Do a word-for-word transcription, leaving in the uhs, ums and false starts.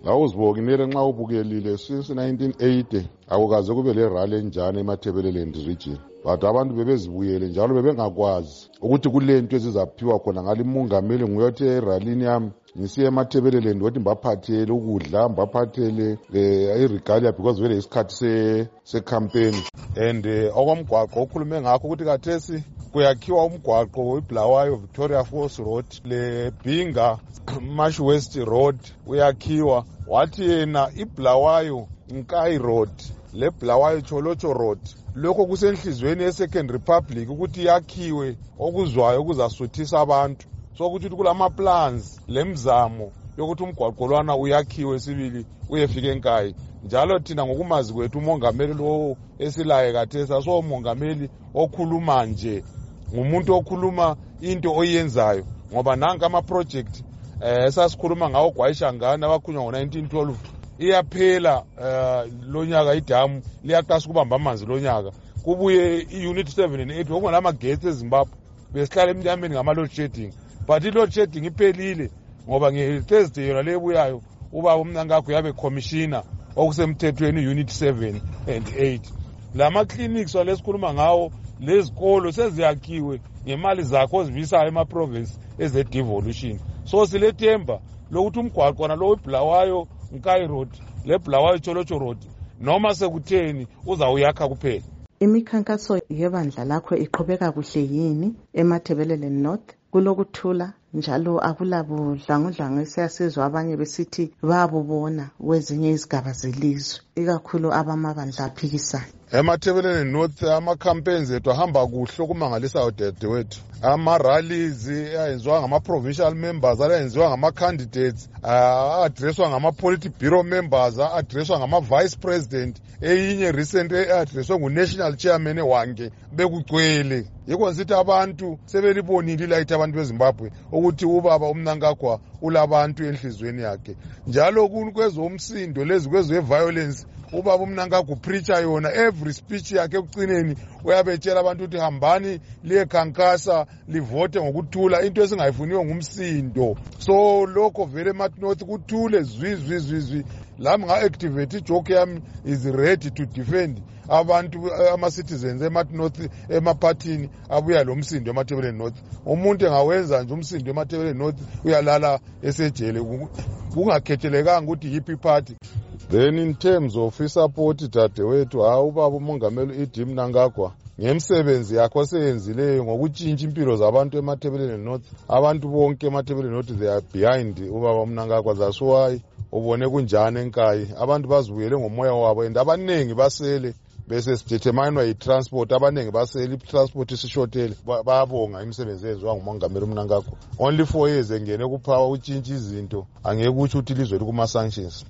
Awuzibonile nxa ubukelile since nineteen eighty akukaze kube le rally enjani eMatabeleland region. But abantu bebezibuyele njalo bebengakwazi ukuthi kulento ezizaphiwa khona ngale mongameli nguyothi eralini yami ngisiye eMatabeleland wathi mbaphathele ukudla mbaphathele iregalia because vele isikhathi se se campaign and okwamgwaqo okhulume ngakho ukuthi kathesi kuyakhiwa umgwaqo weBulawayo Victoria Falls Road le Bhinga Marsh West Road uyakhiwa wathi yena iBulawayo Nkai Road le Bulawayo Cholocho Road lokho kusenhlizweni yeSecond Republic ukuthi yakhiwe okuzwayo okuzasuthisa abantu so ukuthi kulama plans lemzamo yokuthi umgwaqo lwana uyakhiwe sibili uyefika eNkai njalo thina ngokumazi kwethu umongameli lo esilaye kathesa so umongameli okhuluma nje ngumuntu okhuluma into oyenzayo ngoba nanka ama project eh esasikhuluma ngawo gwayishangana abakhunywa ngo nineteen twelve iyaphela lonyaka idamu liyaqasa kubamba amanzi lonyaka kubuye iunit seven and eight ngoba lamagetsi eZimbabwe besihlala emnyameni ngama load shedding but i load shedding iphelile ngoba nge Thursday yona lebuyayo ubaba umnankakho yabe commissioner okusemthethweni unit seven and eight lama clinics walesikhuluma ngawo lezikolo seziyakhiwe ngemali zakho ozivisayo ema province eze devolution so silethemba lokuthi umgwaqo nalo weBulawayo Nkai Road le Bulawayo Cholocho Road noma sekutheni uzawuyakha kuphela. Imikhankaso yebandla lakho iqhubeka kuhle yini eMatabeleland North? Kulokuthula njalo akulabudlangudlangu esiyasizwa abanye besithi babubona kwezinye izigaba zelizwe ikakhulu abamabandla aphikisana. eMatabeleland North ama campaigns ethu ahamba kuhle okumangalisa udadewethu. Ama rallies ayenziwa ngama provincial members ayenziwa ngama candidates addresswa ngama polity bureau members addresswa ngama vice president eyinye recent addresswa ngu national chairman wange bekugcwele yikho nsithi abantu sebelibonile light abantu beZimbabwe ukuthi ubaba umnankakho ulabantu enhlizweni yakhe njalo kwezomsindo lezi kwezwe violence ubaba umnankakho preacher yona every speech yakhe ekucineni uyabetshela abantu ukuthi hambani liyekhankasa livote ngokuthula into esingayifuniyo ngumsindo so lokho vele eMat North kuthule zwi zwi zwi zwi lami nga activate ijoke yami is ready to defend abantu ama citizens eMat North emaphathini abuya lo msindo eMatabeleland North umuntu engawenza nje umsindo eMatabeleland North uyalala esejele kungakhethelekanga ukuthi yipi party. Then in terms of support dadewethu ha ubaba umongameli iDim Nangagwa ngemsebenzi yakho seyenzileyo ngokutshintsha impilo zabantu eMatabeleland North abantu bonke eMatabeleland North they are behind ubaba uMnangagwa that's why ubone kunjani eNkai abantu bazibuyele ngomoya wabo and abanengi basele bese sideterminwa yi-transport abanengi basele i-transport isishotele bayabonga imisebenzi eyenziwa ngumongameli uMnangagwa only four years engene kuphawa utshintsha izinto angeke uthi ilizwe likuma sanctions.